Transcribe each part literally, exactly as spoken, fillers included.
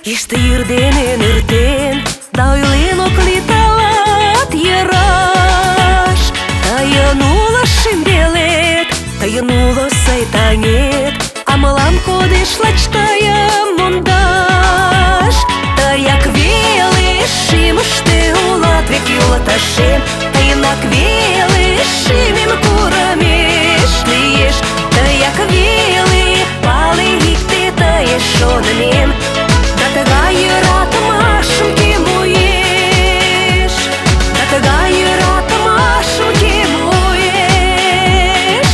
Ești irdenen irten, dau ilinok litalat yerash. Tayanulo shimbelet, tayanulo saytanet, amalam kodesh lachtaya mondash. Tayak velishim shte ulat vek yulatashim, tayanak velishim im kuramesh liyesh. Tayak veli pali hikte tayeshonanem, Datagaya ratamashum kemoyesh, Datagaya ratamashum kemoyesh.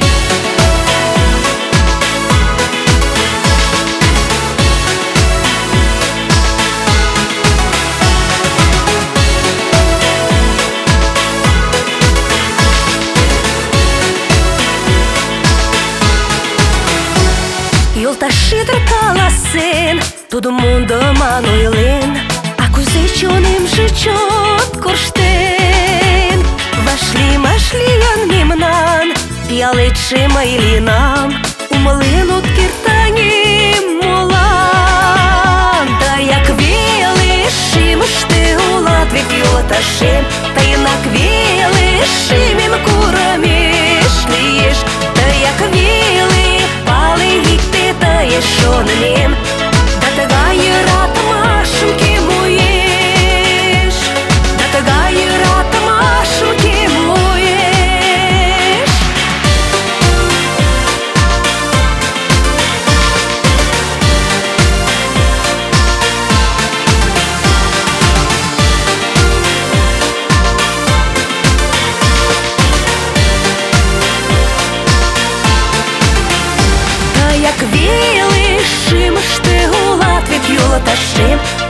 Yoltaşıdır kalasın, todo mundo manuelin, акузечоным жичот корштен. Вашли машлиян мемнан, пиалетши майлинам, умалын от киртаним молан. Таяк велишим ште улат век юлаташем, таянак велишим им курамеш лиеш. Таяк вели пали гикте таешонанем, Datagaya ratamashum kemoyesh, Datagaya ratamashum kemoyesh. Tayak velishim shte ulat vek yulatashim,